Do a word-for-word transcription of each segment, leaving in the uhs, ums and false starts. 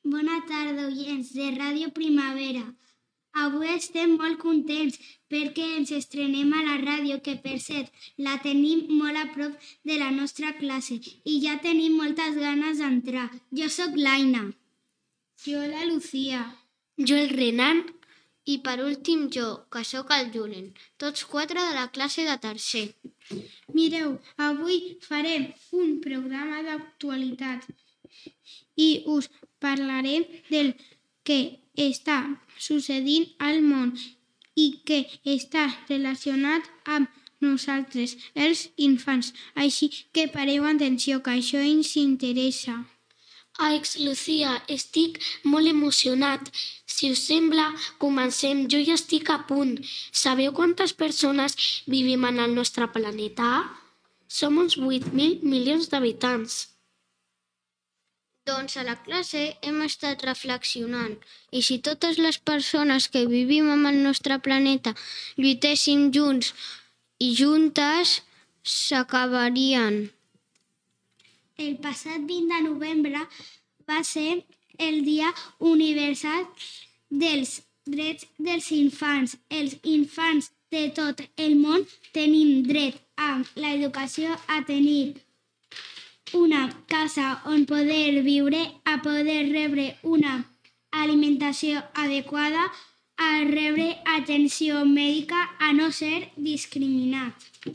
Bona tarda, oients de Ràdio Primavera. Avui estem molt contents perquè ens estrenem a la ràdio, que per cert la tenim molt a prop de la nostra classe i ja tenim moltes ganes d'entrar. Jo sóc l'Aina. Jo la Lucía. Jo el Renan i per últim jo, que sóc el Julen, tots quatre de la classe de tercer. Mireu, avui farem un programa d'actualitat i us parlarem del que està succeint al món i que està relacionat amb nosaltres, els infants. Així que pareu atenció, que això ens interessa. Aix, Lucía, estic molt emocionat. Si us sembla, comencem. Jo ja estic a punt. Sabeu quantes persones vivim en el nostre planeta? Som uns vuit mil milions d'habitants. Doncs a la classe hem estat reflexionant i si totes les persones que vivim en el nostre planeta lluitéssim junts i juntes, s'acabarien. El passat vint de novembre va ser el Dia Universal dels Drets dels Infants. Els infants de tot el món tenim dret a l'educació, a tenir una casa on poder viure, a poder rebre una alimentació adequada, a rebre atenció mèdica, a no ser discriminat.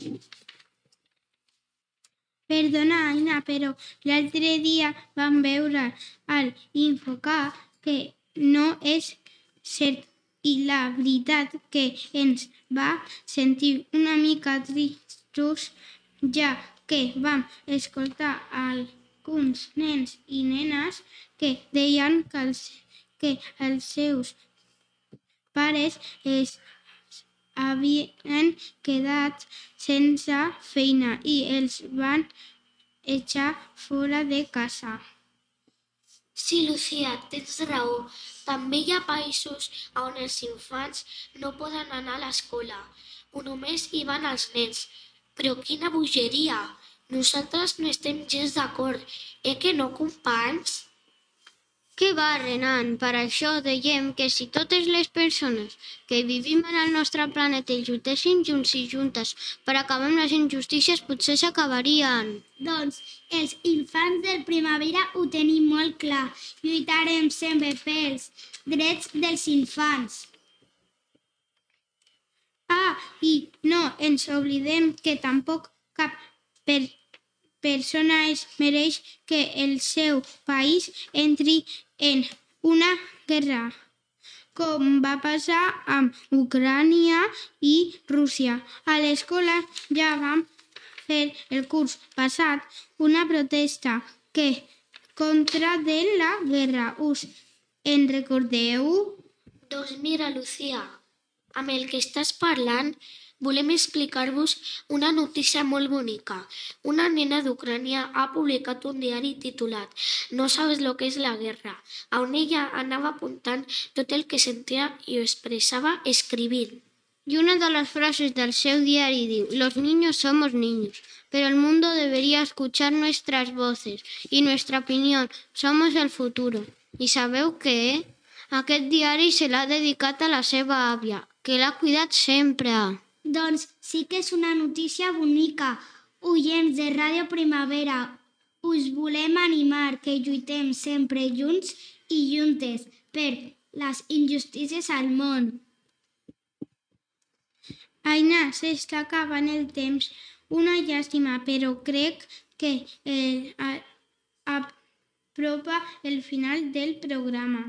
Perdona, Aina, però l'altre dia vam veure al Infoca que no és cert i la veritat que ens va sentir una mica tristos, ja que vam escoltar alguns nens i nenes que deien que els, que els seus pares es havien quedat sense feina i els van echar fora de casa. Sí, Lucía, tens raó. També hi ha països on els infants no poden anar a l'escola, o només hi van els nens. Però quina bogeria! Nosaltres no estem gens d'acord, eh que no, companys? Què va, Renan? Per això dèiem que si totes les persones que vivim en el nostre planeta i lluitéssim junts i juntes per acabar amb les injustícies, potser s'acabarien. Doncs els infants del Primavera ho tenim molt clar. Lluitarem sempre pels drets dels infants. Ah, i no ens oblidem que tampoc cap per persona es mereix que el seu país entri en una guerra, com va passar amb Ucrània i Rússia. A l'escola ja vam fer el curs passat una protesta que contra de la guerra. Us en recordeu? Doncs mira, Lucía, amb el que estàs parlant, volem explicar-vos una notícia molt bonica. Una nena d'Ucrània ha publicat un diari titulat No sabes lo que es la guerra, on ella anava apuntant tot el que sentia i ho expressava escrivint. Y una de las frases del seu diari diu: Los niños somos niños, pero el mundo debería escuchar nuestras voces y nuestra opinión. Somos el futuro. I sabeu què? Aquest diari se l'ha dedicat a la seva àvia, que l'ha cuidat sempre. Doncs sí que és una notícia bonica. Oients de Ràdio Primavera, us volem animar que lluitem sempre junts i juntes per les injustícies al món. Aina, s'està acabant el temps. Una llàstima, però crec que eh, a, apropa el final del programa.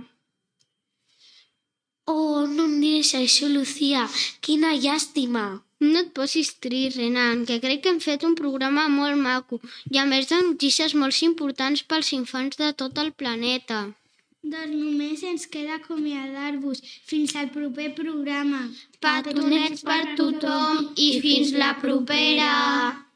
Oh, no em diguis això, Lucía. Quina llàstima. No et posis trist, Renan, que crec que hem fet un programa molt maco i a més de notícies molt importants pels infants de tot el planeta. Doncs només ens queda acomiadar-vos. Fins al proper programa. Petonets per tothom i fins la propera!